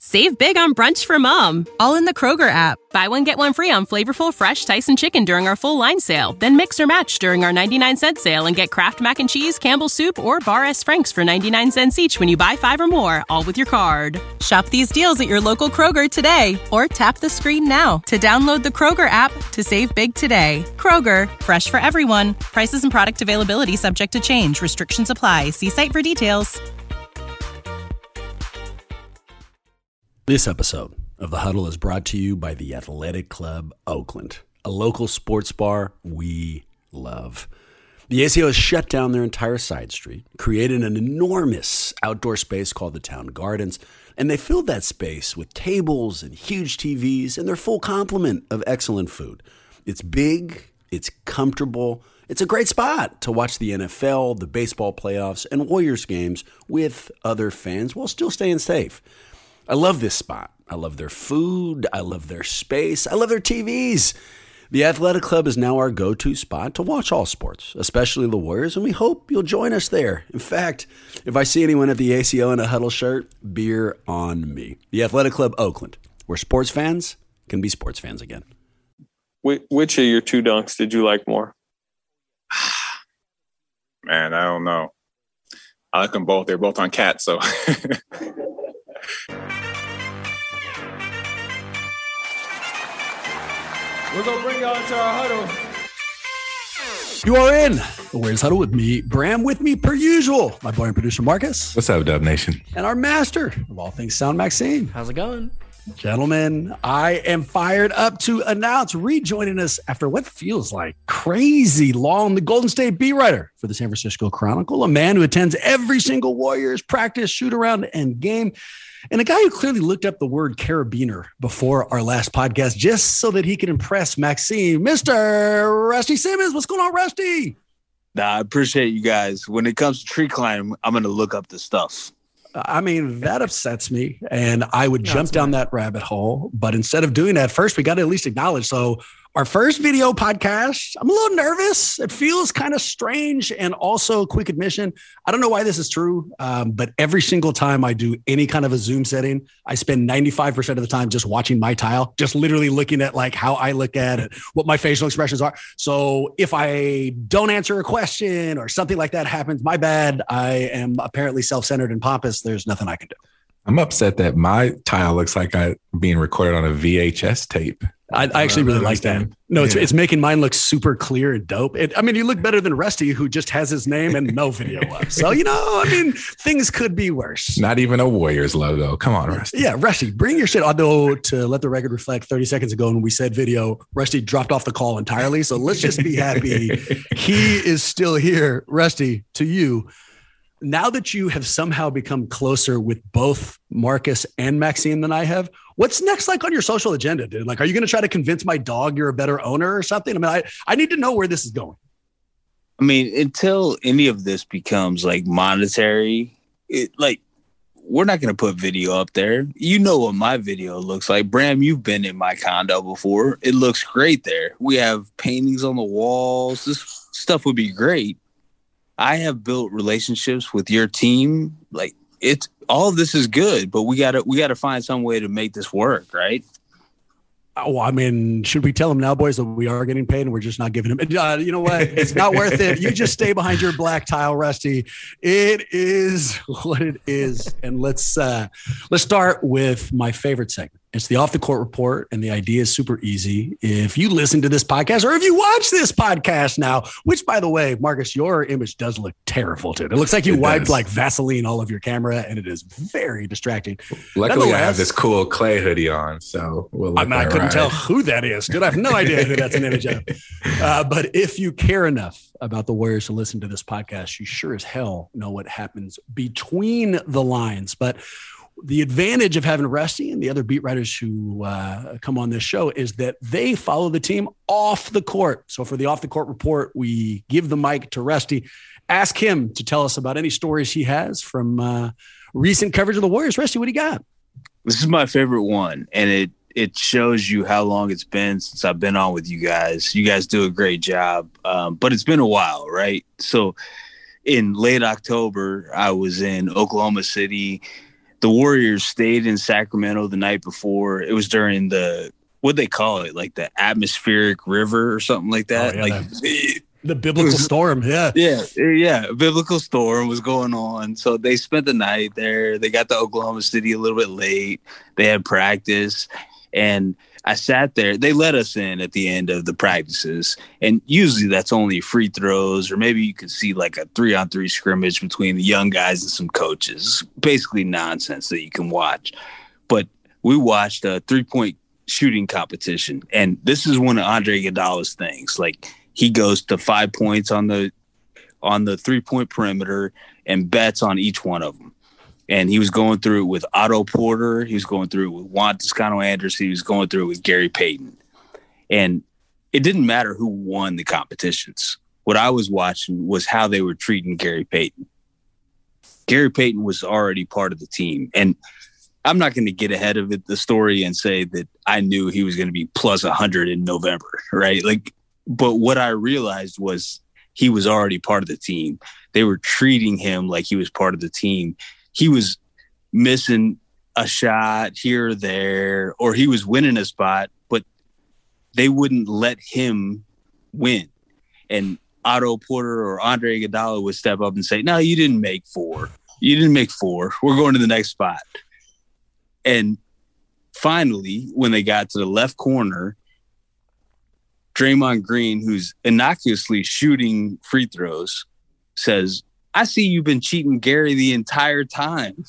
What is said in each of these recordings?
Save big on brunch for mom, all in the Kroger app. Buy one, get one free on flavorful, fresh Tyson chicken during our full line sale. Then mix or match during our 99-cent sale and get Kraft Mac and Cheese, Campbell's Soup, or Bar S. Frank's for 99 cents each when you buy 5 or more, all with your card. Shop these deals at your local Kroger today, or tap the screen now to download the Kroger app to save big today. Kroger, fresh for everyone. Prices and product availability subject to change. Restrictions apply. See site for details. This episode of The Huddle is brought to you by the Athletic Club Oakland, a local sports bar we love. The ACO has shut down their entire side street, created an enormous outdoor space called the Town Gardens, and they filled that space with tables and huge TVs and their full complement of excellent food. It's big, it's comfortable, it's a great spot to watch the NFL, the baseball playoffs, and Warriors games with other fans while still staying safe. I love this spot. I love their food. I love their space. I love their TVs. The Athletic Club is now our go-to spot to watch all sports, especially the Warriors, and we hope you'll join us there. In fact, if I see anyone at the ACO in a Huddle shirt, beer on me. The Athletic Club Oakland, where sports fans can be sports fans again. Which of your two dunks did you like more? Man, I don't know. I like them both. They're both on Cat, so... We're going to bring y'all into our huddle. You are in the Warriors Huddle with me, Bram, with me per usual, my boy and producer Marcus. What's up, Dub Nation? And our master of all things sound, Maxime. How's it going? Gentlemen, I am fired up to announce rejoining us after what feels like crazy long, the Golden State beat writer for the San Francisco Chronicle, a man who attends every single Warriors practice, shoot around, and game, and a guy who clearly looked up the word carabiner before our last podcast just so that he could impress Maxime, Mr. Rusty Simmons. What's going on, Rusty? I appreciate you guys. When it comes to tree climbing, I'm going to look up the stuff. I mean, that upsets me, and I would jump down that rabbit hole. But instead of doing that, first, we got to at least acknowledge. So our first video podcast, I'm a little nervous. It feels kind of strange. And also, quick admission, I don't know why this is true, but every single time I do any kind of a Zoom setting, I spend 95% of the time just watching my tile, just literally looking at like how I look at it, what my facial expressions are. So if I don't answer a question or something like that happens, my bad. I am apparently self-centered and pompous. There's nothing I can do. I'm upset that my tile looks like I'm being recorded on a VHS tape. I actually really like that. No, it's making mine look super clear and dope. You look better than Rusty, who just has his name and no video up. So, things could be worse. Not even a Warriors logo. Come on, Rusty. Yeah, Rusty, bring your shit. Although, to let the record reflect, 30 seconds ago when we said video, Rusty dropped off the call entirely. So let's just be happy he is still here. Rusty, to you. Now that you have somehow become closer with both Marcus and Maxime than I have, what's next like on your social agenda, dude? Like, are you going to try to convince my dog you're a better owner or something? I need to know where this is going. Until any of this becomes like monetary, we're not going to put video up there. You know what my video looks like. Bram, you've been in my condo before. It looks great there. We have paintings on the walls. This stuff would be great. I have built relationships with your team. Like, it's all of this is good, but we gotta find some way to make this work, right? Oh, should we tell them now, boys, that we are getting paid and we're just not giving them? You know what? It's not worth it. You just stay behind your black tile, Rusty. It is what it is. And let's start with my favorite segment. It's the Off the Court Report, and the idea is super easy. If you listen to this podcast or if you watch this podcast now, which, by the way, Marcus, your image does look terrible, dude. It looks like you wiped like Vaseline all of your camera, and it is very distracting. Luckily, I have this cool Clay hoodie on, so I couldn't tell who that is, dude. I have no idea who that's an image of. But if you care enough about the Warriors to listen to this podcast, you sure as hell know what happens between the lines. But the advantage of having Rusty and the other beat writers who come on this show is that they follow the team off the court. So for the Off the Court Report, we give the mic to Rusty, ask him to tell us about any stories he has from recent coverage of the Warriors. Rusty, what do you got? This is my favorite one, and it shows you how long it's been since I've been on with you guys. You guys do a great job, but it's been a while, right? So in late October, I was in Oklahoma City. the Warriors stayed in Sacramento the night before. It was during what they call it, like the atmospheric river or something like that. Oh, yeah, like the biblical storm. Yeah. A biblical storm was going on. So they spent the night there. They got to Oklahoma City a little bit late. They had practice, and I sat there. They let us in at the end of the practices, and usually that's only free throws, or maybe you could see like a 3-on-3 scrimmage between the young guys and some coaches. Basically nonsense that you can watch. But we watched a 3-point shooting competition, and this is one of Andre Iguodala's things. Like, he goes to 5 points on the 3-point perimeter and bets on each one of them. And he was going through it with Otto Porter. He was going through it with Juan Toscano-Anderson. He was going through it with Gary Payton. And it didn't matter who won the competitions. What I was watching was how they were treating Gary Payton. Gary Payton was already part of the team. And I'm not going to get ahead of the story and say that I knew he was going to be plus 100 in November, right? But what I realized was he was already part of the team. They were treating him like he was part of the team. He was missing a shot here or there, or he was winning a spot, but they wouldn't let him win. And Otto Porter or Andre Iguodala would step up and say, "No, you didn't make 4. You didn't make 4. We're going to the next spot." And finally, when they got to the left corner, Draymond Green, who's innocuously shooting free throws, says, "I see you've been cheating Gary the entire time."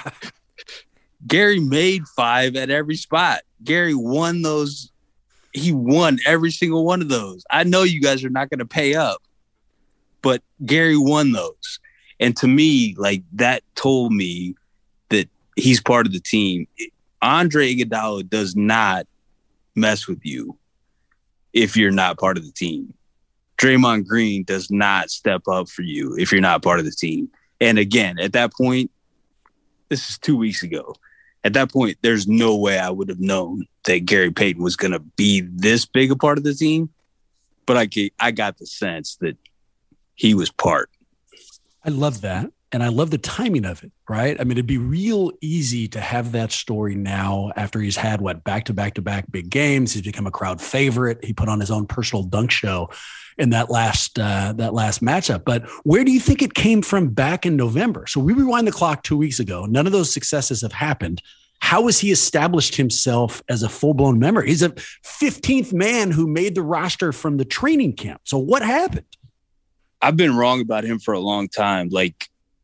Gary made 5 at every spot. Gary won those. He won every single one of those. I know you guys are not going to pay up, but Gary won those. And to me, like, that told me that he's part of the team. Andre Iguodala does not mess with you if you're not part of the team. Draymond Green does not step up for you if you're not part of the team. And again, at that point, this is 2 weeks ago. At that point, there's no way I would have known that Gary Payton was going to be this big a part of the team. But I got the sense that he was part. I love that. And I love the timing of it, right? I mean, it'd be real easy to have that story now after he's had back-to-back big games. He's become a crowd favorite. He put on his own personal dunk show in that last matchup. But where do you think it came from back in November? So we rewind the clock 2 weeks ago. None of those successes have happened. How has he established himself as a full-blown member? He's a 15th man who made the roster from the training camp. So what happened? I've been wrong about him for a long time. Like,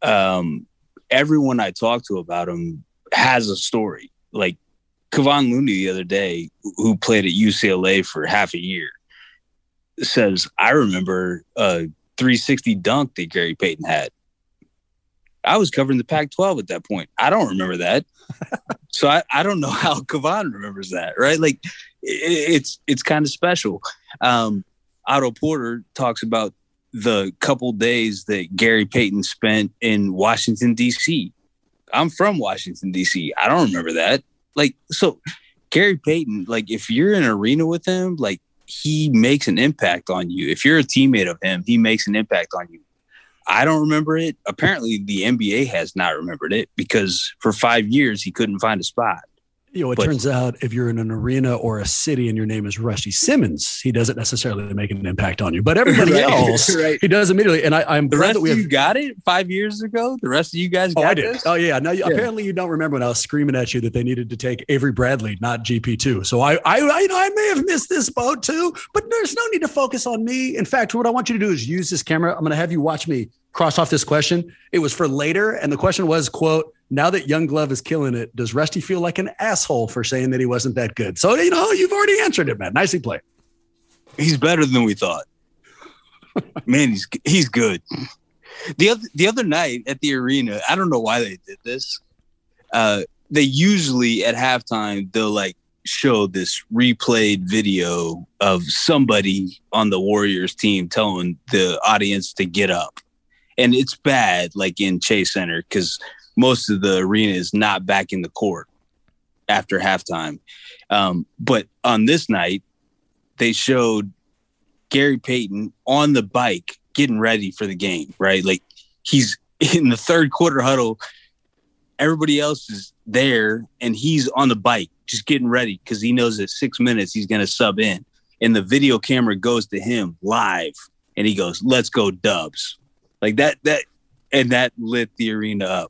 everyone I talk to about him has a story. Like Kevon Looney the other day, who played at UCLA for half a year, says, "I remember a 360 dunk that Gary Payton had. I was covering the Pac-12 at that point. I don't remember that." So I don't know how Kevon remembers that, right? Like, it's kind of special. Otto Porter talks about the couple days that Gary Payton spent in Washington, D.C. I'm from Washington, D.C. I don't remember that. Like, so Gary Payton, like, if you're in an arena with him, like, he makes an impact on you. If you're a teammate of him, he makes an impact on you. I don't remember it. Apparently, the NBA has not remembered it because for 5 years, he couldn't find a spot. It turns out if you're in an arena or a city and your name is Rusty Simmons, he doesn't necessarily make an impact on you. But everybody else, right, he does immediately. And I'm glad that you got it 5 years ago. The rest of you guys got this? Oh, yeah. Now, apparently you don't remember when I was screaming at you that they needed to take Avery Bradley, not GP2. So I may have missed this boat too, but there's no need to focus on me. In fact, what I want you to do is use this camera. I'm going to have you watch me cross off this question. It was for later. And the question was, quote, "Now that Young Glove is killing it, does Rusty feel like an asshole for saying that he wasn't that good?" So, you've already answered it, man. Nicely played. He's better than we thought. Man, he's good. The other night at the arena, I don't know why they did this. They usually at halftime, they'll like show this replayed video of somebody on the Warriors team telling the audience to get up. And it's bad, like in Chase Center, because most of the arena is not back in the court after halftime. But on this night, they showed Gary Payton on the bike getting ready for the game, right? Like, he's in the third quarter huddle. everybody else is there, and he's on the bike just getting ready because he knows that 6 minutes he's going to sub in. And the video camera goes to him live, and he goes, "Let's go Dubs." Like that lit the arena up.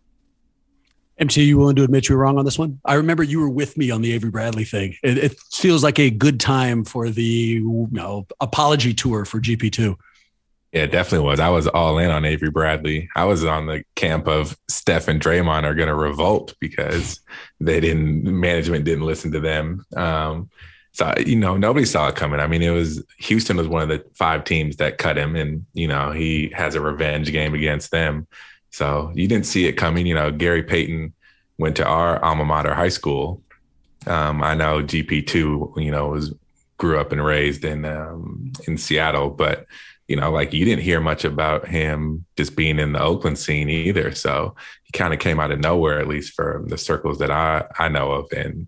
MT, you willing to admit you were wrong on this one? I remember you were with me on the Avery Bradley thing. It feels like a good time for the apology tour for GP2. Yeah, it definitely was. I was all in on Avery Bradley. I was on the camp of Steph and Draymond are going to revolt because management didn't listen to them. So, nobody saw it coming. I mean, Houston was one of the 5 teams that cut him, and, he has a revenge game against them. So you didn't see it coming. Gary Payton went to our alma mater high school. I know GP2, grew up and raised in Seattle, but, you didn't hear much about him just being in the Oakland scene either. So he kind of came out of nowhere, at least for the circles that I know of. And,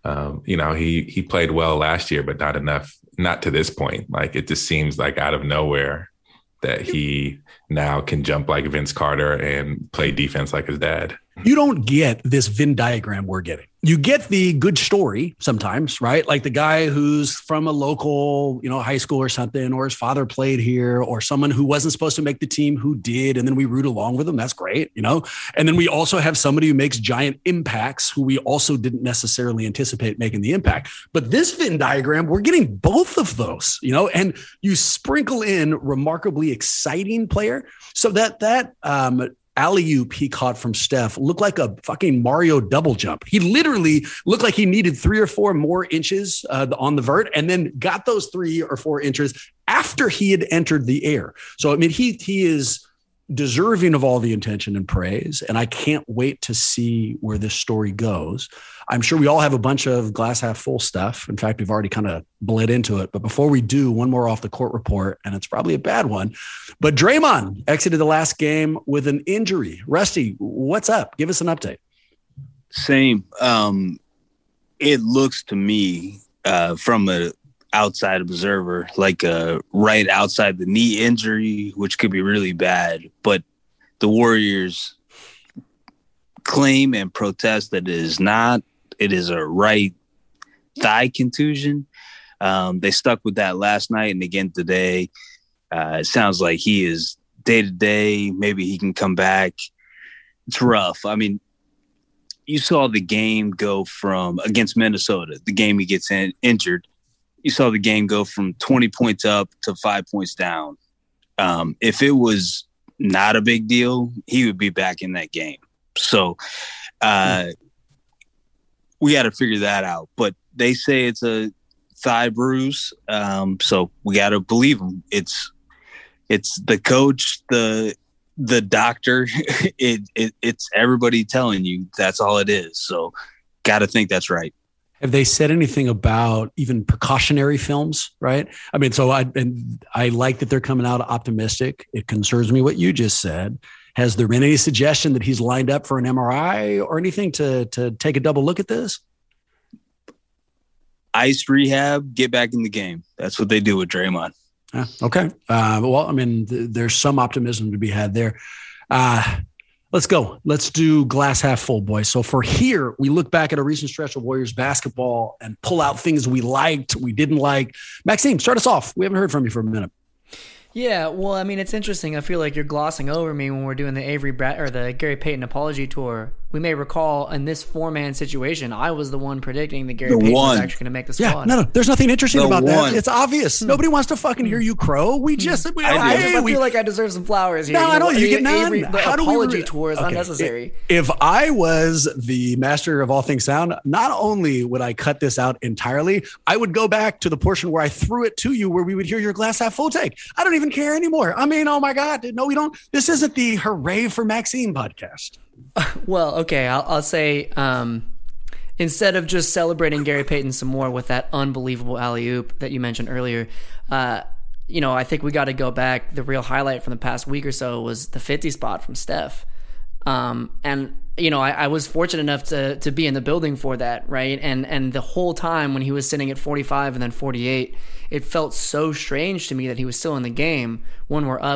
he played well last year, but not enough, not to this point. Like, it just seems like out of nowhere that he now can jump like Vince Carter and play defense like his dad. You don't get this Venn diagram we're getting. You get the good story sometimes, right? Like the guy who's from a local, high school or something, or his father played here, or someone who wasn't supposed to make the team who did, and then we root along with them. That's great, And then we also have somebody who makes giant impacts who we also didn't necessarily anticipate making the impact. But this Venn diagram, we're getting both of those, and you sprinkle in remarkably exciting player. So that alley-oop he caught from Steph looked like a fucking Mario double jump. He literally looked like he needed 3 or 4 more inches on the vert, and then got those 3 or 4 inches after he had entered the air. So, I mean, he is deserving of all the attention and praise, and I can't wait to see where this story goes. I'm sure we all have a bunch of glass half full stuff. In fact, we've already kind of bled into it. But before we do, one more off the court report, and it's probably a bad one. But Draymond exited the last game with an injury. Rusty, what's up? Give us an update. Same. It looks to me from an outside observer like right outside the knee injury, which could be really bad. But the Warriors claim and protest that it is not. It is a right thigh contusion. They stuck with that last night and again today. It sounds like he is day to day. Maybe he can come back. It's rough. I mean, you saw the game go from against Minnesota, the game he gets injured. You saw the game go from 20 points up to 5 points down. If it was not a big deal, he would be back in that game. So we got to figure that out. But they say it's a thigh bruise, so we got to believe them. It's the coach, the doctor. It's everybody telling you that's all it is. So got to think that's right. Have they said anything about even precautionary films, right? I mean, so I like that they're coming out optimistic. It concerns me what you just said. Has there been any suggestion that he's lined up for an MRI or anything to take a double look at this? Ice rehab, get back in the game. That's what they do with Draymond. Okay. Well, I mean, there's some optimism to be had there. Let's go. Let's do glass half full, boys. So for here, we look back at a recent stretch of Warriors basketball and pull out things we liked, we didn't like. Maxime, start us off. We haven't heard from you for a minute. Yeah, well, I mean, it's interesting. I feel like you're glossing over me when we're doing the the Gary Payton apology tour. We may recall in this 4-man situation, I was the one predicting that Gary Payton was actually going to make the squad. Yeah, no, there's nothing interesting about that. It's obvious. Nobody wants to fucking hear you crow. We just, I feel like I deserve some flowers here. No, I don't. You get none. The apology tour is unnecessary. If I was the master of all things sound, not only would I cut this out entirely, I would go back to the portion where I threw it to you, where we would hear your glass half full take. I don't even care anymore. I mean, oh my God, no, we don't. This isn't the Hooray for Maxime podcast. Well, okay, I'll say instead of just celebrating Gary Payton some more with that unbelievable alley-oop that you mentioned earlier, I think we got to go back. The real highlight from the past week or so was the 50 spot from Steph. And I was fortunate enough to be in the building for that, right? And the whole time when he was sitting at 45 and then 48, it felt so strange to me that he was still in the game when we're up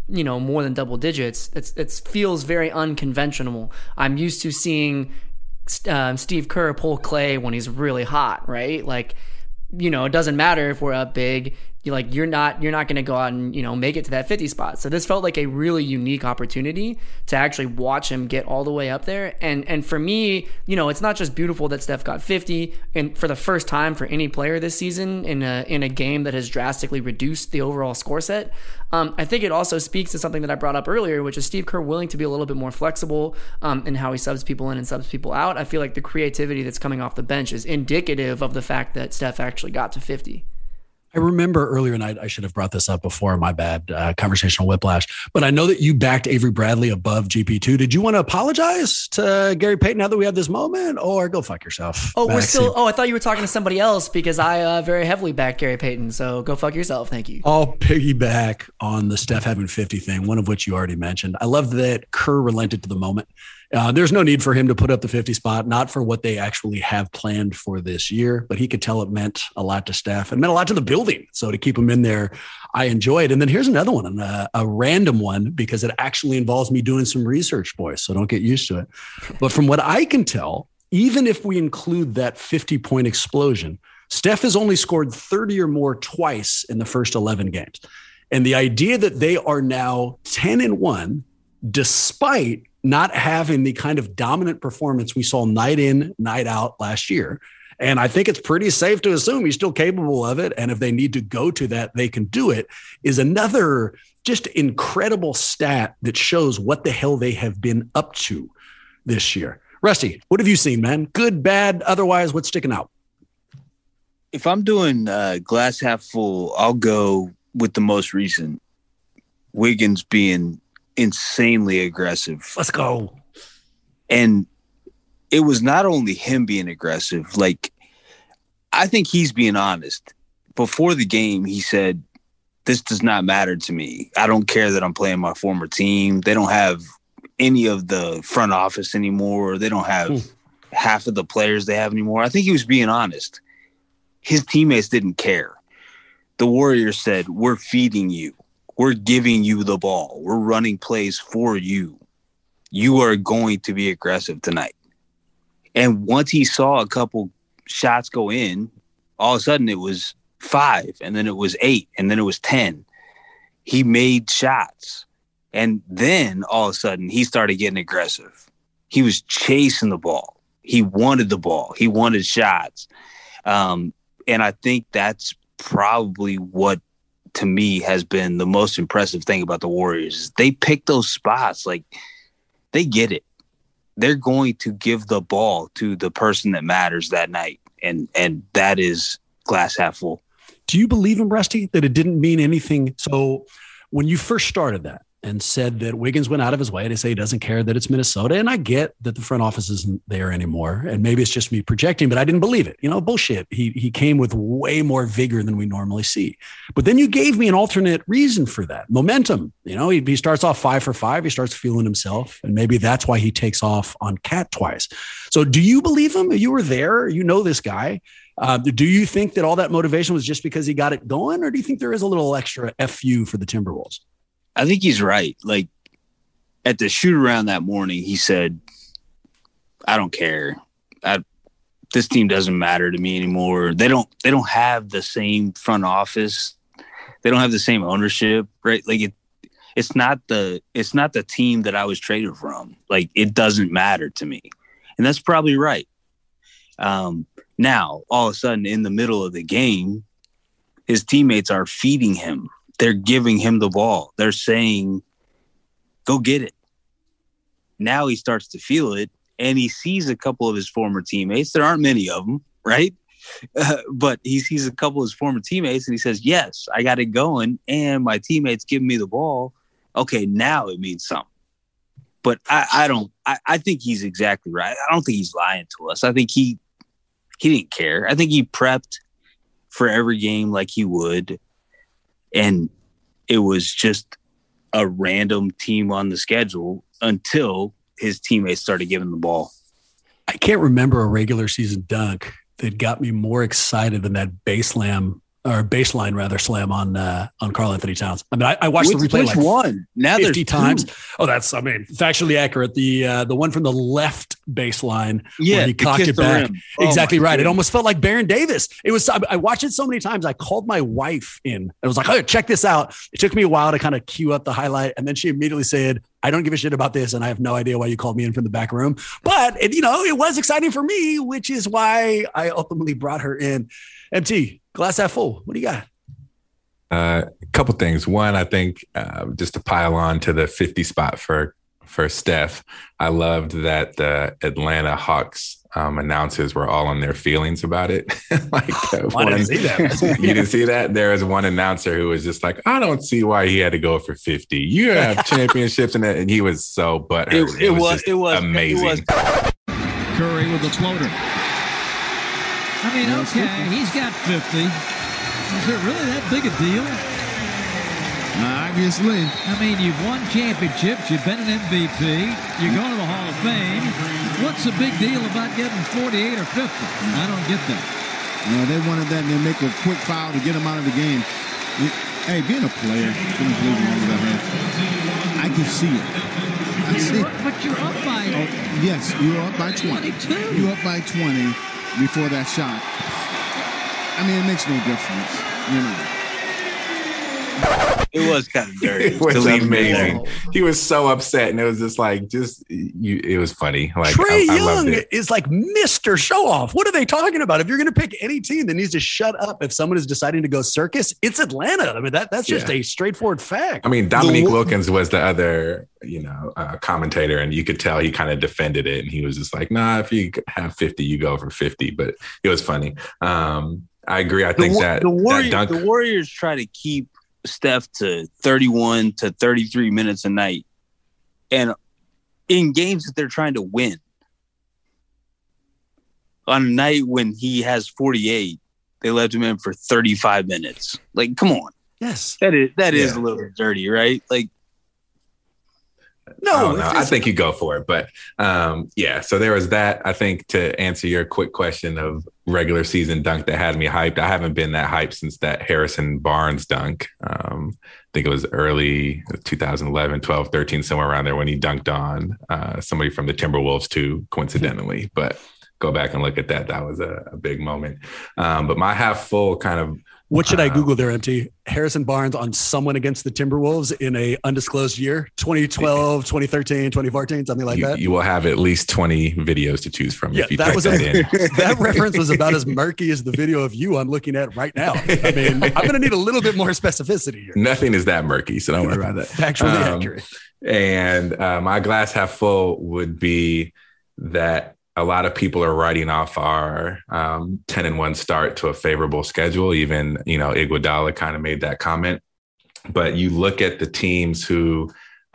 more than double digits. It feels very unconventional. I'm used to seeing Steve Kerr pull Clay when he's really hot, right? Like, it doesn't matter if we're up big. You're not going to go out and make it to that 50 spot. So this felt like a really unique opportunity to actually watch him get all the way up there. And for me, it's not just beautiful that Steph got 50, and for the first time for any player this season in a game that has drastically reduced the overall score set. I think it also speaks to something that I brought up earlier, which is Steve Kerr willing to be a little bit more flexible in how he subs people in and subs people out. I feel like the creativity that's coming off the bench is indicative of the fact that Steph actually got to 50. I remember earlier, and I should have brought this up before, my bad, conversational whiplash, but I know that you backed Avery Bradley above GP2. Did you want to apologize to Gary Payton now that we have this moment, or go fuck yourself? I thought you were talking to somebody else, because I very heavily backed Gary Payton, so go fuck yourself. Thank you. I'll piggyback on the Steph having 50 thing, one of which you already mentioned. I love that Kerr relented to the moment. There's no need for him to put up the 50 spot, not for what they actually have planned for this year, but he could tell it meant a lot to Steph and meant a lot to the building. So to keep him in there, I enjoyed. And then here's another one, a random one, because it actually involves me doing some research, boys. So don't get used to it. But from what I can tell, even if we include that 50-point explosion, Steph has only scored 30 or more twice in the first 11 games. And the idea that they are now 10-1, despite not having the kind of dominant performance we saw night in, night out last year. And I think it's pretty safe to assume he's still capable of it. And if they need to go to that, they can do it, is another just incredible stat that shows what the hell they have been up to this year. Rusty, what have you seen, man? Good, bad, otherwise, what's sticking out? If I'm doing glass half full, I'll go with the most recent. Wiggins being insanely aggressive. Let's go. And it was not only him being aggressive. Like, I think he's being honest. Before the game, he said, this does not matter to me. I don't care that I'm playing my former team. They don't have any of the front office anymore. They don't have half of the players they have anymore. I think he was being honest. His teammates didn't care. The Warriors said, we're feeding you. We're giving you the ball. We're running plays for you. You are going to be aggressive tonight. And once he saw a couple shots go in, all of a sudden it was 5, and then it was 8, and then it was 10. He made shots. And then all of a sudden he started getting aggressive. He was chasing the ball. He wanted the ball. He wanted shots. And I think that's probably what, to me, has been the most impressive thing about the Warriors. Is they pick those spots. Like, they get it. They're going to give the ball to the person that matters that night. And that is glass half full. Do you believe in Rusty that it didn't mean anything? So when you first started that and said that Wiggins went out of his way to say he doesn't care that it's Minnesota, and I get that the front office isn't there anymore, and maybe it's just me projecting, but I didn't believe it. Bullshit. He came with way more vigor than we normally see. But then you gave me an alternate reason for that. Momentum. He starts off 5 for 5. He starts feeling himself, and maybe that's why he takes off on Cat twice. So do you believe him? You were there. You know this guy. Do you think that all that motivation was just because he got it going, or do you think there is a little extra FU for the Timberwolves? I think he's right. Like, at the shoot around that morning, he said, I don't care. This team doesn't matter to me anymore. They don't have the same front office. They don't have the same ownership, right? Like, it's not the team that I was traded from. Like, it doesn't matter to me. And that's probably right. Now, all of a sudden, in the middle of the game, his teammates are feeding him. They're giving him the ball. They're saying, go get it. Now he starts to feel it, and he sees a couple of his former teammates. There aren't many of them, right? But he sees a couple of his former teammates, and he says, yes, I got it going, and my teammates giving me the ball. Okay, now it means something. But I think he's exactly right. I don't think he's lying to us. I think he didn't care. I think he prepped for every game like he would. And it was just a random team on the schedule until his teammates started giving the ball. I can't remember a regular season dunk that got me more excited than that base slam or baseline rather slam on Karl Anthony Towns. I mean, I watched the replay which one? Now 50 times. Two. Oh, that's, I mean, factually accurate. The one from the left baseline where he cocked it back. Exactly right. Goodness. It almost felt like Baron Davis. It was, I watched it so many times. I called my wife in. I was like, oh, check this out. It took me a while to kind of cue up the highlight. And then she immediately said, I don't give a shit about this, and I have no idea why you called me in from the back room. But, it was exciting for me, which is why I ultimately brought her in. MT, glass half full. What do you got? A couple things. One, I think just to pile on to the 50 spot for Steph, I loved that the Atlanta Hawks announcers were all on their feelings about it. I didn't see that. You didn't see that? There was one announcer who was just like, I don't see why he had to go for 50. You have championships and he was so butthurt. It was amazing. Curry with the floater. I mean, okay, he's got 50. Is it really that big a deal? Obviously. I mean, you've won championships, you've been an MVP, you're going to the Hall of Fame. What's the big deal about getting 48 or 50? I don't get that. They wanted that and they make a quick foul to get him out of the game. Hey, being a player, I can see it. But you're up by... Oh, yes, you're up by 20. 22. You're up by 20 before that shot. I mean, it makes no difference, It was kind of dirty. It was amazing. He was so upset, and it was just like, it was funny. Like Trae Young is like Mr. Show Off. What are they talking about? If you're going to pick any team that needs to shut up if someone is deciding to go circus, it's Atlanta. I mean, that's just a straightforward fact. I mean, Dominique Wilkins was the other, commentator, and you could tell he kind of defended it, and he was just like, nah, if you have 50, you go for 50. But it was funny. I agree. I think the Warriors try to keep Steph to 31 to 33 minutes a night, and in games that they're trying to win, on a night when he has 48, they left him in for 35 minutes. Like, come on. Yes, that is a little bit dirty, right? Like, no, I think you go for it. But so there was that. I think to answer your quick question of regular season dunk that had me hyped, I haven't been that hyped since that Harrison Barnes dunk. I think it was early 2011, 12, 13, somewhere around there when he dunked on somebody from the Timberwolves too, coincidentally. But go back and look at that. That was a big moment. But my half full kind of, what should I Google there, MT? Harrison Barnes on someone against the Timberwolves in a undisclosed year, 2012, 2013, 2014, something like that. You will have at least 20 videos to choose from if you type that in. That reference was about as murky as the video of you I'm looking at right now. I mean, I'm going to need a little bit more specificity here. Nothing is that murky, so don't worry about that. Factually accurate. And my glass half full would be that a lot of people are writing off our 10-1 start to a favorable schedule. Even, Iguodala kind of made that comment. But you look at the teams who,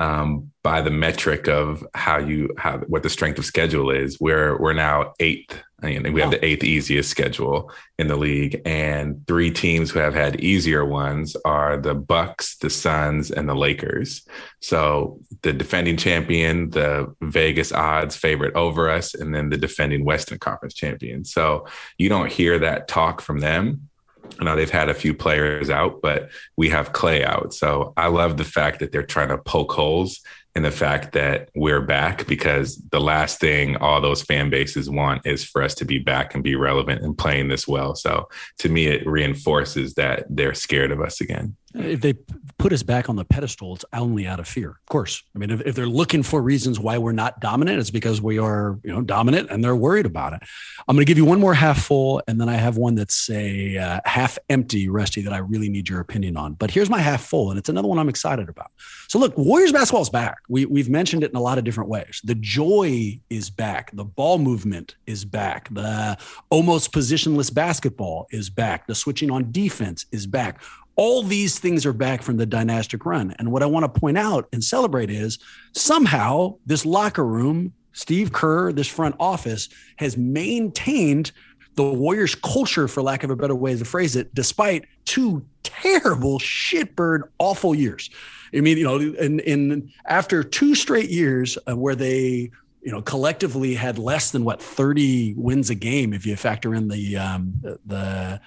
by the metric of what the strength of schedule is, we're now 8th. We have the 8th easiest schedule in the league, and 3 teams who have had easier ones are the Bucks, the Suns, and the Lakers. So the defending champion, the Vegas odds favorite over us, and then the defending Western Conference champion. So you don't hear that talk from them. I know they've had a few players out, but we have Clay out. So I love the fact that they're trying to poke holes in the fact that we're back, because the last thing all those fan bases want is for us to be back and be relevant and playing this well. So to me, it reinforces that they're scared of us again. If they put us back on the pedestal, it's only out of fear. Of course. I mean, if they're looking for reasons why we're not dominant, it's because we are, dominant, and they're worried about it. I'm going to give you one more half full, and then I have one that's a half empty, Rusty, that I really need your opinion on. But here's my half full, and it's another one I'm excited about. So look, Warriors basketball is back. We've mentioned it in a lot of different ways. The joy is back. The ball movement is back. The almost positionless basketball is back. The switching on defense is back. All these things are back from the dynastic run. And what I want to point out and celebrate is somehow this locker room, Steve Kerr, this front office has maintained the Warriors culture, for lack of a better way to phrase it, despite 2 terrible shitbird awful years. I mean, in after 2 straight years where they, collectively had less than 30 wins a game, if you factor in the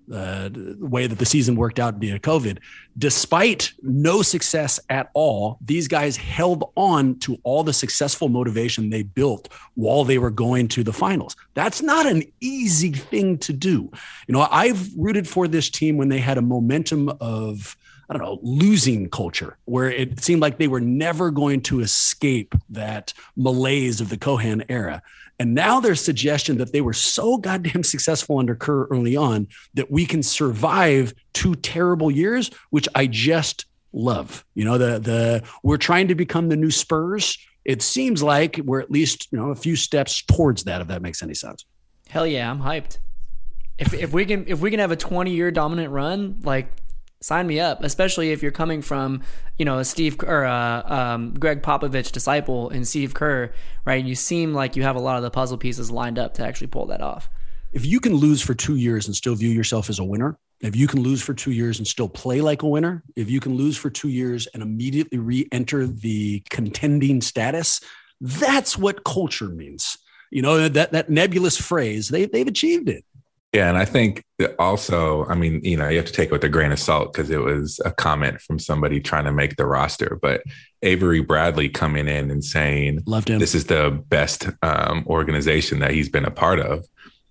the way that the season worked out via COVID, despite no success at all, these guys held on to all the successful motivation they built while they were going to the finals. That's not an easy thing to do. You know, I've rooted for this team when they had a momentum of, I don't know, losing culture, where it seemed like they were never going to escape that malaise of the Cohan era. And now there's suggestion that they were so goddamn successful under Kerr early on that we can survive 2 terrible years, which I just love. You know, we're trying to become the new Spurs. It seems like we're at least, a few steps towards that, if that makes any sense. Hell yeah, I'm hyped. If we can have a 20-year dominant run, like, sign me up, especially if you're coming from, a Steve or Greg Popovich disciple in Steve Kerr, right? You seem like you have a lot of the puzzle pieces lined up to actually pull that off. If you can lose for 2 years and still view yourself as a winner, if you can lose for 2 years and still play like a winner, if you can lose for 2 years and immediately re-enter the contending status, that's what culture means. That nebulous phrase, they've achieved it. Yeah, and I think also, you have to take it with a grain of salt because it was a comment from somebody trying to make the roster. But Avery Bradley coming in and saying, loved him. This is the best organization that he's been a part of.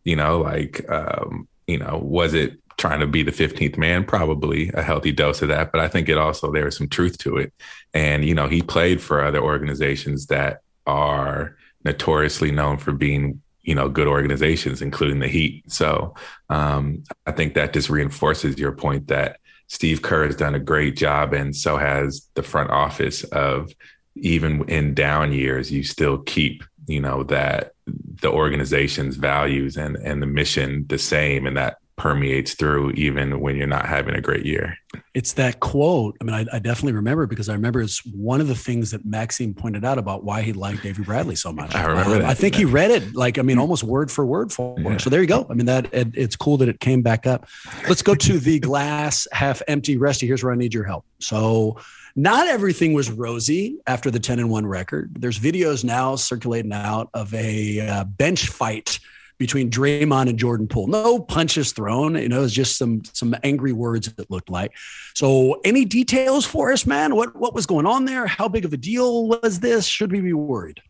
Was it trying to be the 15th man? Probably a healthy dose of that. But I think there was some truth to it. And, he played for other organizations that are notoriously known for being good organizations, including the Heat. So I think that just reinforces your point that Steve Kerr has done a great job, and so has the front office of, even in down years, you still keep, that the organization's values and the mission the same, and that permeates through even when you're not having a great year. It's that quote. I definitely remember, because I remember it's one of the things that Maxime pointed out about why he liked Avery Bradley so much. I remember that. I think he read it almost word for word for it. So there you go. It's cool that it came back up. Let's go to the glass half empty. Rusty, here's where I need your help. So not everything was rosy after the 10-1 record. There's videos now circulating out of a bench fight between Draymond and Jordan Poole. No punches thrown, it was just some angry words, it looked like. So any details for us, man? What was going on there? How big of a deal was this? Should we be worried?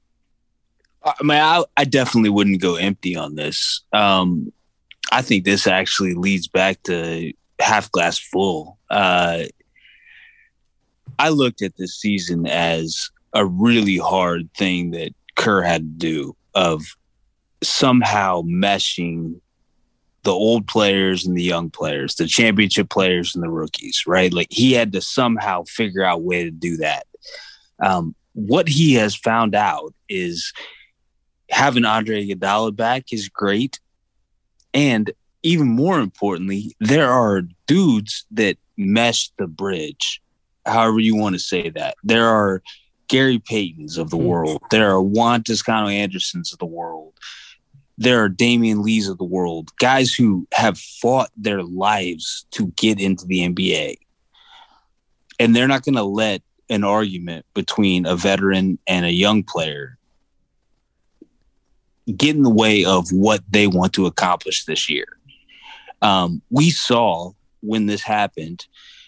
I definitely wouldn't go empty on this. I think this actually leads back to half glass full. I looked at this season as a really hard thing that Kerr had to do, of somehow meshing the old players and the young players, the championship players and the rookies, right? Like, he had to somehow figure out a way to do that. What he has found out is having Andre Iguodala back is great. And even more importantly, there are dudes that mesh the bridge, however you want to say that. There are Gary Paytons of the world. There are Juan Toscano Andersons of the world. There are Damian Lees of the world, guys who have fought their lives to get into the NBA. And they're not going to let an argument between a veteran and a young player get in the way of what they want to accomplish this year. We saw when this happened,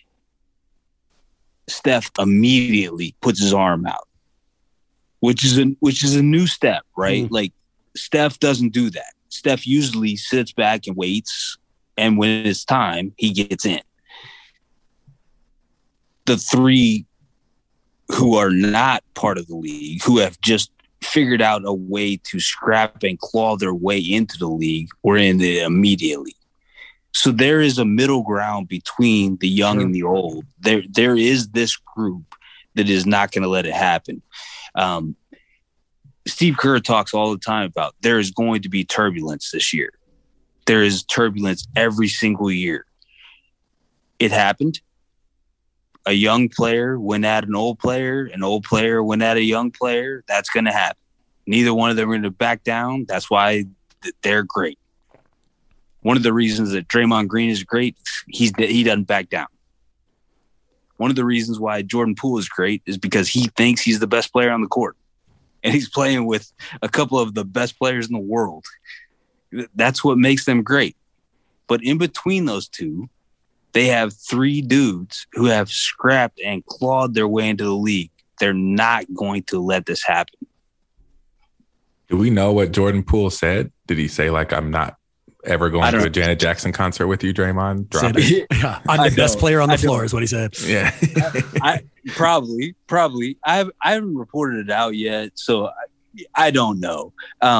Steph immediately puts his arm out, which is a new step, right? Like, Steph doesn't do that. Steph usually sits back and waits, and when it's time, he gets in. The three who are not part of the league, who have just figured out a way to scrap and claw their way into the league, were in it immediately. So there is a middle ground between the young and the old. There is this group that is not going to let it happen. Steve Kerr talks all the time about there is going to be turbulence this year. There is turbulence every single year. It happened. A young player went at an old player went at a young player. That's going to happen. Neither one of them are going to back down. That's why they're great. One of the reasons that Draymond Green is great, he doesn't back down. One of the reasons why Jordan Poole is great is because he thinks he's the best player on the court. And he's playing with a couple of the best players in the world. That's what makes them great. But in between those two, they have 3 dudes who have scrapped and clawed their way into the league. They're not going to let this happen. Do we know what Jordan Poole said? Did he say, like, I'm not ever going to a Janet Jackson concert with you, Draymond? Drop it. Yeah, I'm the best player on the floor is what he said. Yeah. I probably. I haven't reported it out yet, so I don't know.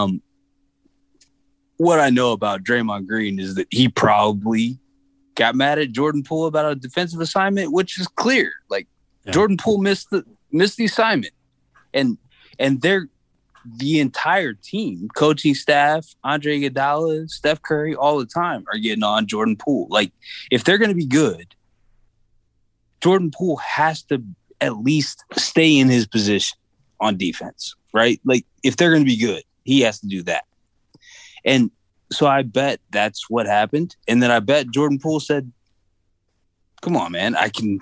What I know about Draymond Green is that he probably got mad at Jordan Poole about a defensive assignment, which is clear. Like, Jordan Poole missed the assignment, and the entire team, coaching staff, Andre Iguodala, Steph Curry, all the time are getting on Jordan Poole. Like, if they're going to be good, Jordan Poole has to at least stay in his position on defense, right? Like, if they're going to be good, he has to do that. And so I bet that's what happened. And then I bet Jordan Poole said, come on, man,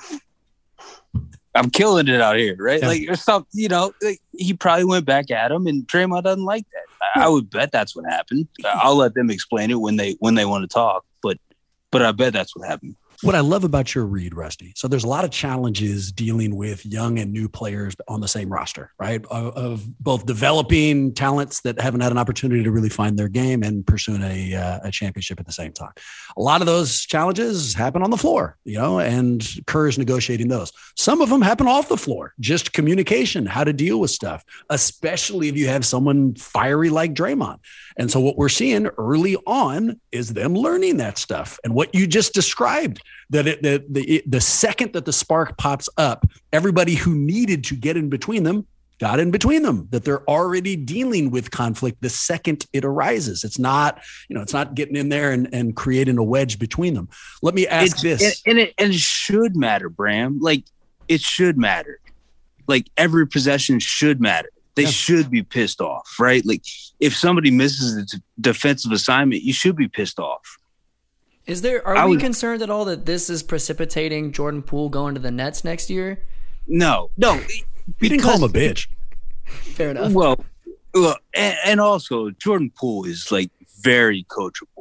I'm killing it out here, right? Yeah. Like, or something, like, he probably went back at him, and Draymond doesn't like that. I would bet that's what happened. I'll let them explain it when they want to talk, but I bet that's what happened. What I love about your read, Rusty, so there's a lot of challenges dealing with young and new players on the same roster, right? Of both developing talents that haven't had an opportunity to really find their game and pursuing a championship at the same time. A lot of those challenges happen on the floor, and Kerr is negotiating those. Some of them happen off the floor, just communication, how to deal with stuff, especially if you have someone fiery like Draymond. And so what we're seeing early on is them learning that stuff. And what you just described, that the second that the spark pops up, everybody who needed to get in between them got in between them, that they're already dealing with conflict the second it arises. It's not, it's not getting in there and creating a wedge between them. Let me ask this. And it should matter, Bram. Like, it should matter. Like, every possession should matter. They should be pissed off, right? Like, if somebody misses a defensive assignment, you should be pissed off. Are we concerned at all that this is precipitating Jordan Poole going to the Nets next year? No. We didn't call him a bitch. Fair enough. Well, and also Jordan Poole is, like, very coachable.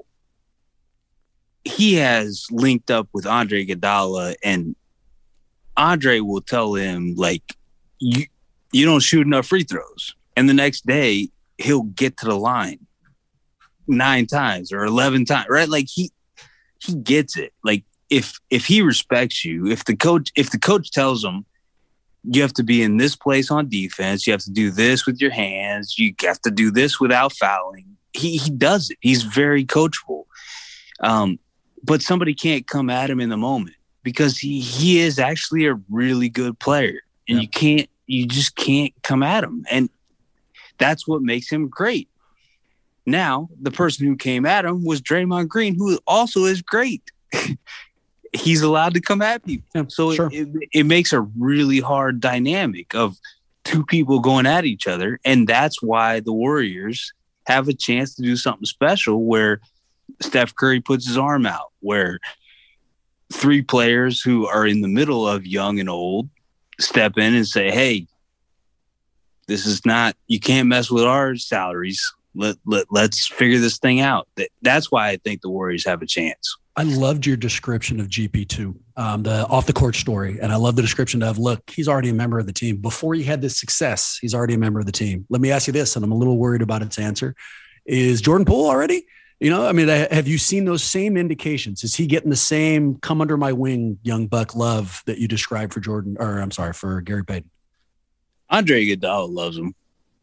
He has linked up with Andre Iguodala, and Andre will tell him, like, you don't shoot enough free throws. And the next day he'll get to the line 9 times or 11 times, right? Like, he gets it. Like, if he respects you, if the coach tells him you have to be in this place on defense, you have to do this with your hands, you have to do this without fouling, he does it. He's very coachable. But somebody can't come at him in the moment because he is actually a really good player, and you just can't come at him. And that's what makes him great. Now, the person who came at him was Draymond Green, who also is great. He's allowed to come at people. Yeah, so sure. it makes a really hard dynamic of 2 people going at each other. And that's why the Warriors have a chance to do something special where Steph Curry puts his arm out, where 3 players who are in the middle of young and old step in and say, hey, this is not, you can't mess with our salaries. Let's figure this thing out. That's why I think the Warriors have a chance. I loved your description of GP2, the off the court story. And I love the description of, look, he's already a member of the team. Before he had this success, he's already a member of the team. Let me ask you this, and I'm a little worried about its answer. Is Jordan Poole already? Have you seen those same indications? Is he getting the same come under my wing, young buck love that you described for for Gary Payton? Andre Iguodala loves him.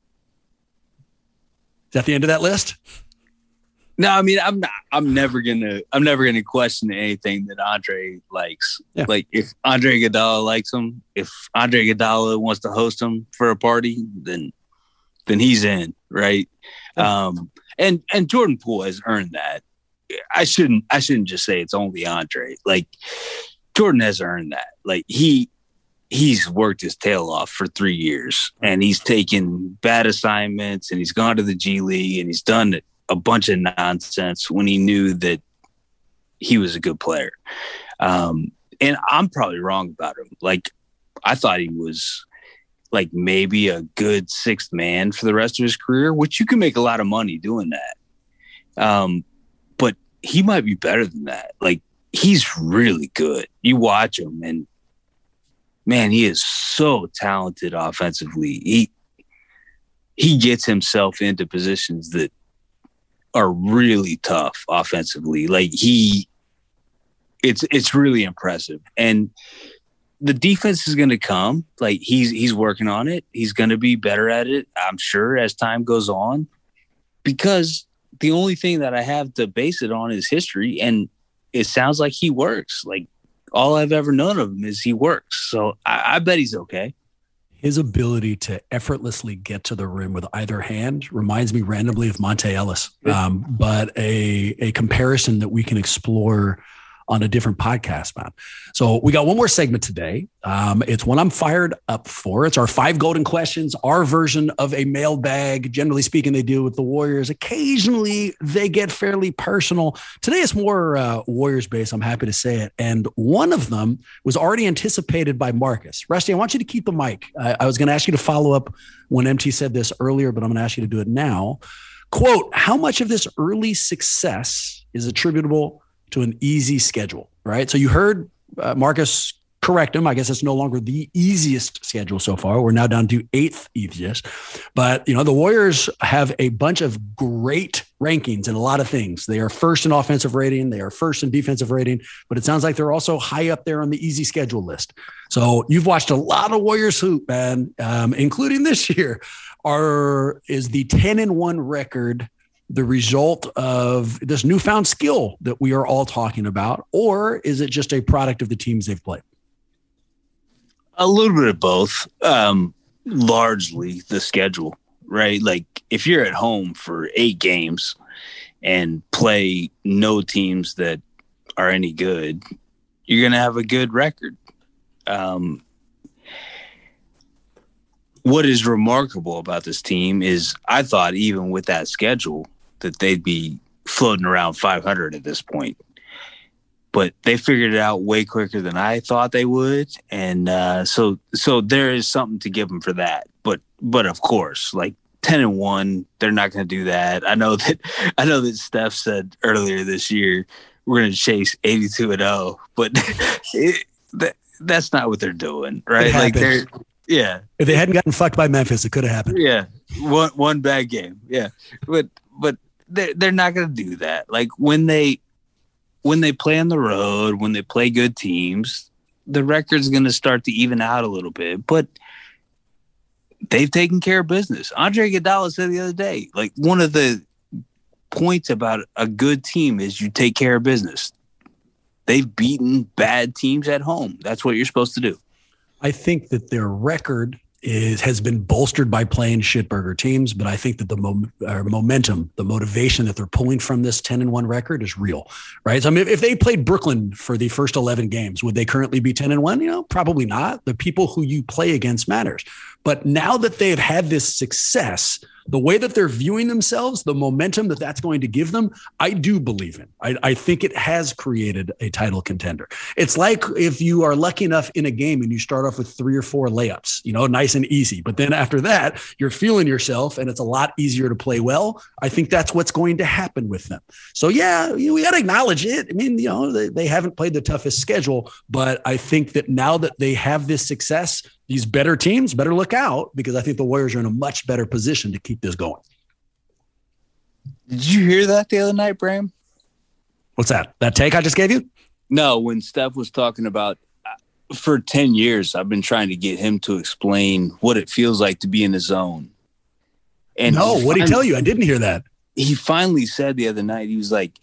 Is that the end of that list? No, I mean, I'm never gonna question anything that Andre likes. Yeah. Like, if Andre Iguodala likes him, if Andre Iguodala wants to host him for a party, then he's in, right? Yeah. And Jordan Poole has earned that. I shouldn't just say it's only Andre. Like, Jordan has earned that. Like, he's worked his tail off for 3 years, and he's taken bad assignments, and he's gone to the G League, and he's done a bunch of nonsense when he knew that he was a good player. And I'm probably wrong about him. Like, I thought he was, like, maybe a good 6th man for the rest of his career, which you can make a lot of money doing that. But he might be better than that. Like, he's really good. You watch him, and man, he is so talented offensively. He gets himself into positions that are really tough offensively. Like, it's really impressive. And the defense is going to come. Like, he's working on it. He's going to be better at it, I'm sure, as time goes on, because the only thing that I have to base it on is history. And it sounds like he works. Like, all I've ever known of him is he works. So I bet he's okay. His ability to effortlessly get to the rim with either hand reminds me randomly of Monte Ellis, but a comparison that we can explore on a different podcast, man. So we got one more segment today. It's one I'm fired up for. It's our 5 golden questions, our version of a mailbag. Generally speaking, they deal with the Warriors. Occasionally, they get fairly personal. Today, it's more Warriors-based, I'm happy to say it. And one of them was already anticipated by Marcus. Rusty, I want you to keep the mic. I was going to ask you to follow up when MT said this earlier, but I'm going to ask you to do it now. Quote, how much of this early success is attributable to an easy schedule, right? So you heard Marcus correct him. I guess it's no longer the easiest schedule so far. We're now down to 8th easiest. But, the Warriors have a bunch of great rankings in a lot of things. They are first in offensive rating. They are first in defensive rating. But it sounds like they're also high up there on the easy schedule list. So you've watched a lot of Warriors hoop, man, including this year. Is the 10-1 record the result of this newfound skill that we are all talking about, or is it just a product of the teams they've played? A little bit of both. Largely the schedule, right? Like, if you're at home for 8 games and play no teams that are any good, you're going to have a good record. What is remarkable about this team is I thought even with that schedule that they'd be floating around 500 at this point. But they figured it out way quicker than I thought they would. And so there is something to give them for that. But of course, like 10-1, they're not going to do that. I know that Steph said earlier this year, we're going to chase 82-0, but that's not what they're doing, right? Like yeah. If they hadn't gotten fucked by Memphis, it could have happened. Yeah. One bad game. Yeah. But they're not going to do that. Like, when they play on the road, when they play good teams, the record's going to start to even out a little bit. But they've taken care of business. Andre Iguodala said the other day, like, one of the points about a good team is you take care of business. They've beaten bad teams at home. That's what you're supposed to do. I think that their record has been bolstered by playing shitburger teams, but I think that the momentum, the motivation that they're pulling from this 10-1 record is real, right? So, I mean, if they played Brooklyn for the first 11 games, would they currently be 10-1? Probably not. The people who you play against matters. But now that they've had this success, the way that they're viewing themselves, the momentum that that's going to give them, I do believe in. I think it has created a title contender. It's like if you are lucky enough in a game and you start off with 3 or 4 layups, nice and easy. But then after that, you're feeling yourself and it's a lot easier to play well. I think that's what's going to happen with them. So, yeah, we got to acknowledge it. I mean, they haven't played the toughest schedule, but I think that now that they have this success, these better teams better look out, because I think the Warriors are in a much better position to keep this going. Did you hear that the other night, Bram? What's that? That take I just gave you? No, when Steph was talking about, for 10 years, I've been trying to get him to explain what it feels like to be in the zone. And no, what did he tell you? I didn't hear that. He finally said the other night, he was like,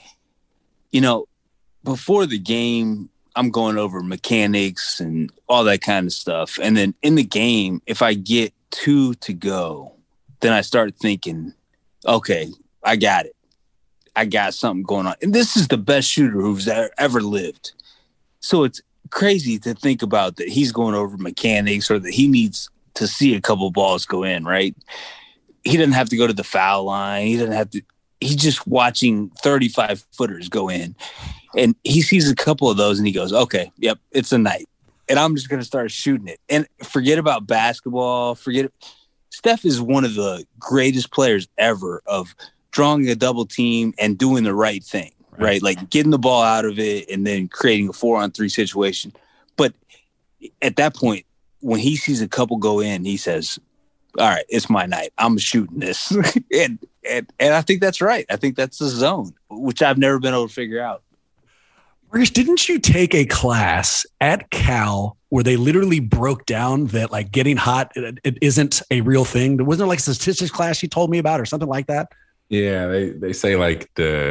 before the game, I'm going over mechanics and all that kind of stuff. And then in the game, if I get 2 to go, then I start thinking, okay, I got it. I got something going on. And this is the best shooter who's ever lived. So it's crazy to think about that he's going over mechanics, or that he needs to see a couple balls go in, right? He doesn't have to go to the foul line. He's just watching 35 footers go in. And he sees a couple of those and he goes, okay, yep, it's a night. And I'm just going to start shooting it. And forget about basketball. Steph is one of the greatest players ever of drawing a double team and doing the right thing. right? Like getting the ball out of it and then creating a 4-on-3 situation. But at that point, when he sees a couple go in, he says, all right, it's my night. I'm shooting this. and I think that's right. I think that's the zone, which I've never been able to figure out. Marcus, didn't you take a class at Cal where they literally broke down that like getting hot it isn't a real thing? Wasn't there like a statistics class you told me about or something like that? Yeah, they say like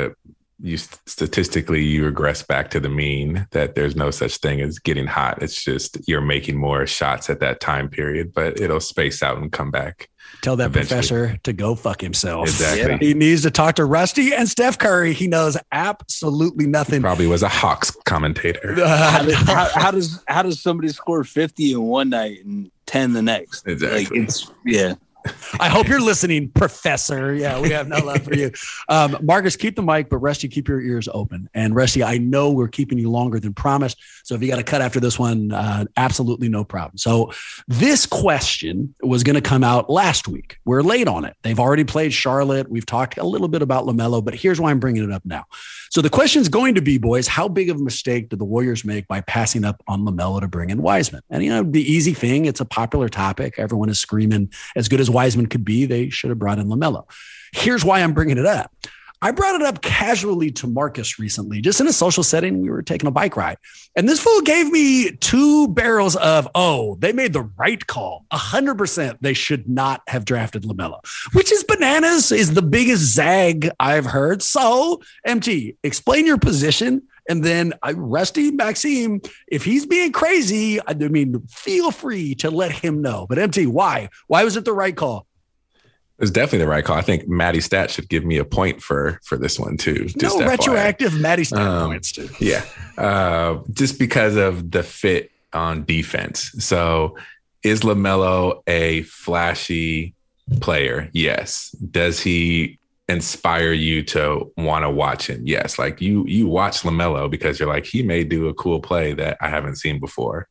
statistically you regress back to the mean, that there's no such thing as getting hot. It's just you're making more shots at that time period, but it'll space out and come back. Tell that eventually. Professor to go fuck himself. Exactly. Yeah. He needs to talk to Rusty and Steph Curry. He knows absolutely nothing. Probably was a Hawks commentator. How does somebody score 50 in one night and 10 the next? Exactly. Yeah. I hope you're listening, Professor. Yeah, we have no love for you. Marcus, keep the mic, but Rusty, keep your ears open. And Rusty, I know we're keeping you longer than promised. So if you got to cut after this one, absolutely no problem. So this question was going to come out last week. We're late on it. They've already played Charlotte. We've talked a little bit about LaMelo, but here's why I'm bringing it up now. So the question is going to be, boys, how big of a mistake did the Warriors make by passing up on LaMelo to bring in Wiseman? And, the easy thing, it's a popular topic. Everyone is screaming as good as Wiseman could be, they should have brought in LaMelo. Here's why I'm bringing it up. I brought it up casually to Marcus recently, just in a social setting. We were taking a bike ride. And this fool gave me 2 barrels of, they made the right call. 100% they should not have drafted LaMelo, which is bananas, is the biggest zag I've heard. So, MT, explain your position. And then Rusty, Maxime, if he's being crazy, feel free to let him know. But MT, why? Why was it the right call? It's definitely the right call. I think Matty Stat should give me a point for this one too. Just no retroactive Matty Stat points too. Yeah. Just because of the fit on defense. So is LaMelo a flashy player? Yes. Does he inspire you to want to watch him? Yes. Like you watch LaMelo because you're like, he may do a cool play that I haven't seen before.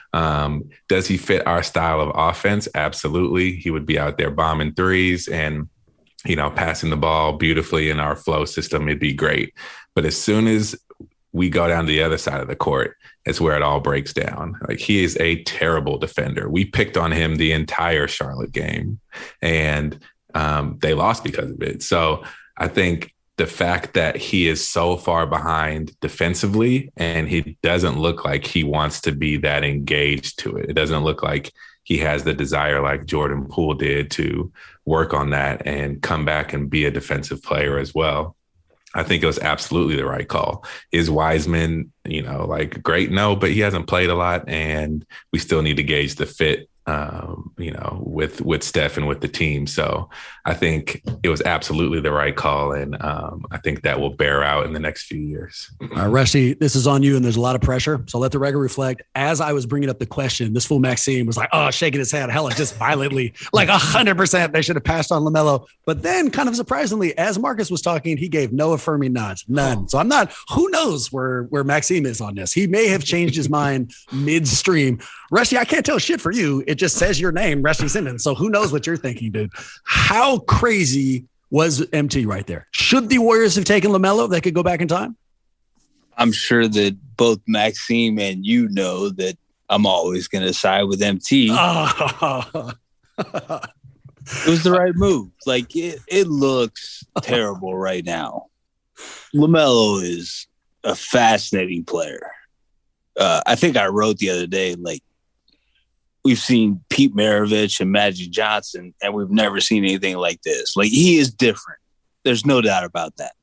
Does he fit our style of offense? Absolutely. He would be out there bombing threes and, passing the ball beautifully in our flow system. It'd be great. But as soon as we go down to the other side of the court, it's where it all breaks down. Like, he is a terrible defender. We picked on him the entire Charlotte game, and they lost because of it. So I think the fact that he is so far behind defensively and he doesn't look like he wants to be that engaged to it. It doesn't look like he has the desire like Jordan Poole did to work on that and come back and be a defensive player as well. I think it was absolutely the right call. Is Wiseman, great? No, but he hasn't played a lot, and we still need to gauge the fit, with Steph and with the team. So I think it was absolutely the right call, and I think that will bear out in the next few years. Rusty, this is on you, and there's a lot of pressure. So let the record reflect. As I was bringing up the question, this fool Maxime was like, shaking his head, hella just violently, like 100% they should have passed on LaMelo. But then kind of surprisingly, as Marcus was talking, he gave no affirming nods, none. So who knows where Maxime is on this? He may have changed his mind midstream. Rusty, I can't tell shit for you. It just says your name, Rusty Simmons. So who knows what you're thinking, dude? How crazy was MT right there? Should the Warriors have taken LaMelo? They could go back in time? I'm sure that both Maxime and that I'm always going to side with MT. It was the right move. Like, it looks terrible right now. LaMelo is a fascinating player. I think I wrote the other day, like, we've seen Pete Maravich and Magic Johnson, and we've never seen anything like this. Like, he is different. There's no doubt about that.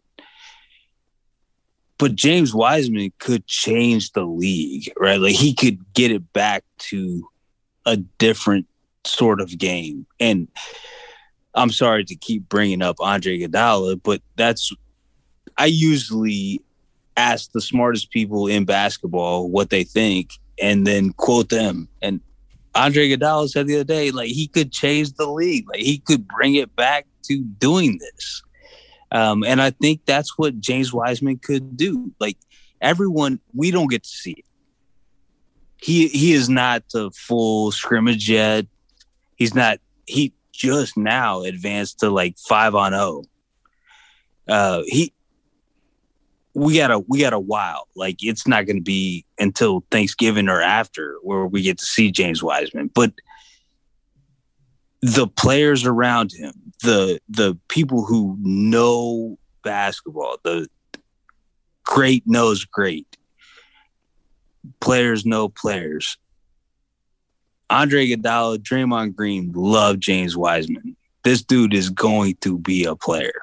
But James Wiseman could change the league, right? Like, he could get it back to a different sort of game. And I'm sorry to keep bringing up Andre Iguodala, but I usually ask the smartest people in basketball what they think and then quote them. And Andre Iguodala said the other day, like, he could change the league. Like, he could bring it back to doing this. And I think that's what James Wiseman could do. Like, everyone, we don't get to see it. He is not the full scrimmage yet. He just now advanced to like 5-on-0. we got a while. Like, it's not going to be until Thanksgiving or after where we get to see James Wiseman. But the players around him, the people who know basketball, the great knows great. Players know players. Andre Iguodala, Draymond Green love James Wiseman. This dude is going to be a player.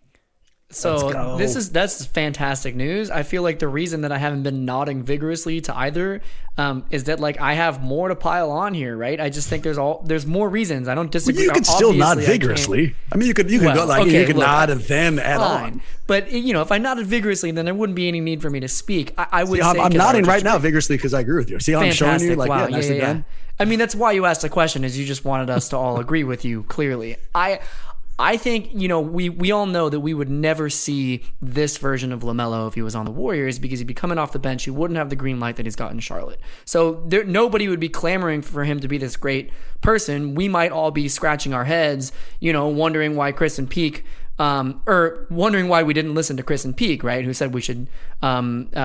So that's fantastic news. I feel like the reason that I haven't been nodding vigorously to either is that like I have more to pile on here, right? I just think there's more reasons. I don't disagree. You could still nod vigorously. I mean, you could go like you could nod and then add on. But if I nodded vigorously, then there wouldn't be any need for me to speak. I would. I'm nodding right now vigorously because I agree with you. See how fantastic. I'm showing you? Like, wow. Nicely done. I mean, that's why you asked the question, is you just wanted us to all agree with you. Clearly, I think, we all know that we would never see this version of LaMelo if he was on the Warriors, because he'd be coming off the bench. He wouldn't have the green light that he's got in Charlotte. So nobody would be clamoring for him to be this great person. We might all be scratching our heads, wondering why Chris and Peak, or wondering why we didn't listen to Chris and Peak, right? Who said we should take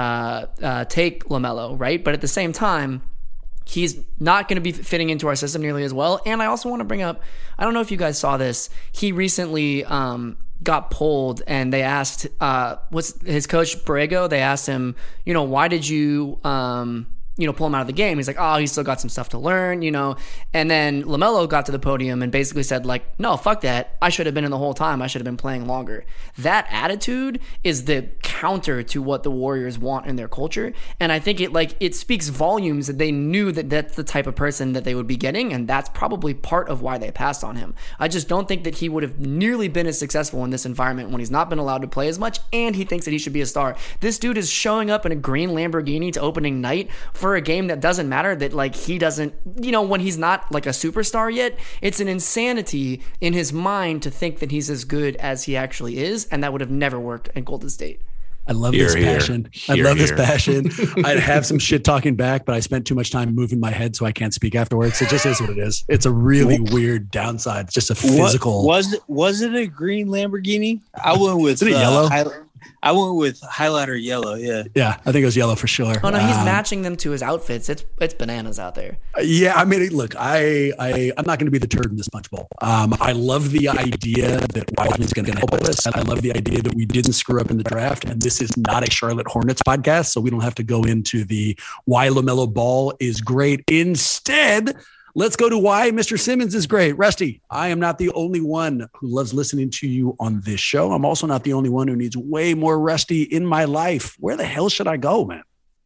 LaMelo, right? But at the same time, he's not going to be fitting into our system nearly as well. And I also want to bring up, I don't know if you guys saw this, he recently got pulled, and they asked, what's his coach, Borrego, they asked him, why did you, pull him out of the game? He's like, oh, he's still got some stuff to learn, And then LaMelo got to the podium and basically said, like, no, fuck that. I should have been in the whole time. I should have been playing longer. That attitude is the counter to what the Warriors want in their culture. And I think it speaks volumes that they knew that that's the type of person that they would be getting. And that's probably part of why they passed on him. I just don't think that he would have nearly been as successful in this environment when he's not been allowed to play as much. And he thinks that he should be a star. This dude is showing up in a green Lamborghini to opening night for a game that doesn't matter, that like he doesn't, when he's not like a superstar yet. It's an insanity in his mind to think that he's as good as he actually is, and that would have never worked in Golden State. I love this passion. I love this passion. I'd have some shit talking back, but I spent too much time moving my head so I can't speak afterwards. It just is what it is. It's a really weird downside. It's just a physical. Was it a green Lamborghini? I went with yellow. I went with highlighter yellow. Yeah. Yeah, I think it was yellow for sure. Oh no, he's matching them to his outfits. It's bananas out there. Yeah, I mean, look, I'm not going to be the turd in this punch bowl. I love the idea that Wiseman's going to help us. I love the idea that we didn't screw up in the draft, and this is not a Charlotte Hornets podcast, so we don't have to go into the why LaMelo Ball is great. Instead, let's go to why Mr. Simmons is great. Rusty, I am not the only one who loves listening to you on this show. I'm also not the only one who needs way more Rusty in my life. Where the hell should I go, man?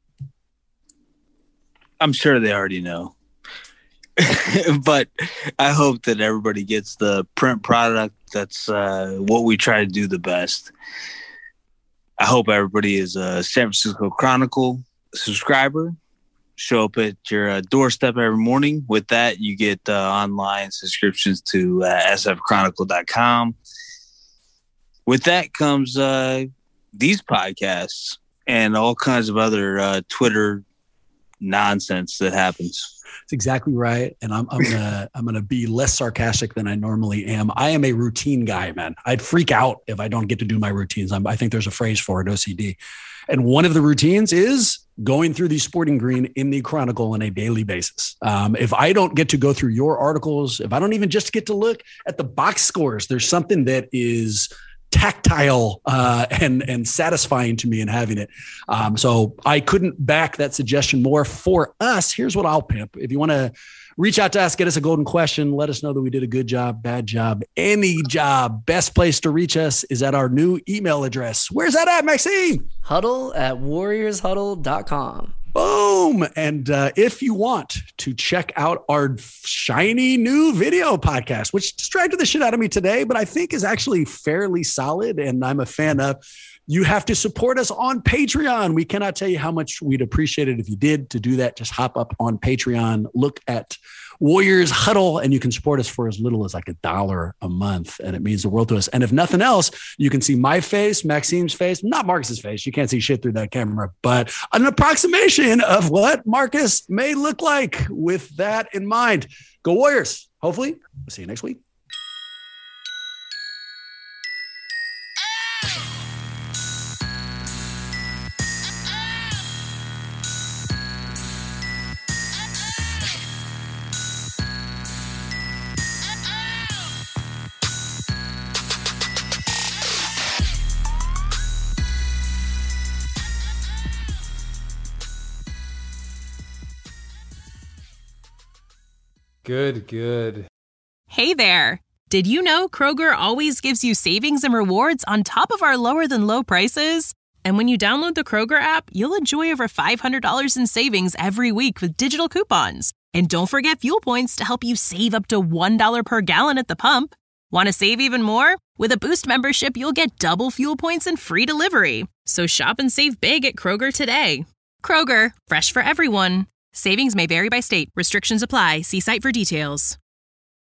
I'm sure they already know. But I hope that everybody gets the print product. That's what we try to do the best. I hope everybody is a San Francisco Chronicle subscriber. Show up at your doorstep every morning. With that, you get online subscriptions to sfchronicle.com. With that comes these podcasts and all kinds of other Twitter nonsense that happens. That's exactly right. And I'm gonna be less sarcastic than I normally am. I am a routine guy, man. I'd freak out if I don't get to do my routines. I think there's a phrase for it, OCD. And one of the routines is going through the Sporting Green in the Chronicle on a daily basis. If I don't get to go through your articles, if I don't even just get to look at the box scores, there's something that is tactile and satisfying to me in having it. So I couldn't back that suggestion more for us. Here's what I'll pimp. If you want to reach out to us, get us a golden question, let us know that we did a good job, bad job, any job. Best place to reach us is at our new email address. Where's that at, Maxime? huddle@warriorshuddle.com. Boom. And if you want to check out our shiny new video podcast, which distracted the shit out of me today, but I think is actually fairly solid and I'm a fan of, you have to support us on Patreon. We cannot tell you how much we'd appreciate it if you did. To do that, just hop up on Patreon, look at Warriors Huddle, and you can support us for as little as like $1 a month. And it means the world to us. And if nothing else, you can see my face, Maxime's face, not Marcus's face. You can't see shit through that camera, but an approximation of what Marcus may look like with that in mind. Go Warriors. Hopefully, we'll see you next week. Good. Hey there. Did you know Kroger always gives you savings and rewards on top of our lower than low prices? And when you download the Kroger app, you'll enjoy over $500 in savings every week with digital coupons. And don't forget fuel points to help you save up to $1 per gallon at the pump. Want to save even more? With a Boost membership, you'll get double fuel points and free delivery. So shop and save big at Kroger today. Kroger, fresh for everyone. Savings may vary by state. Restrictions apply. See site for details.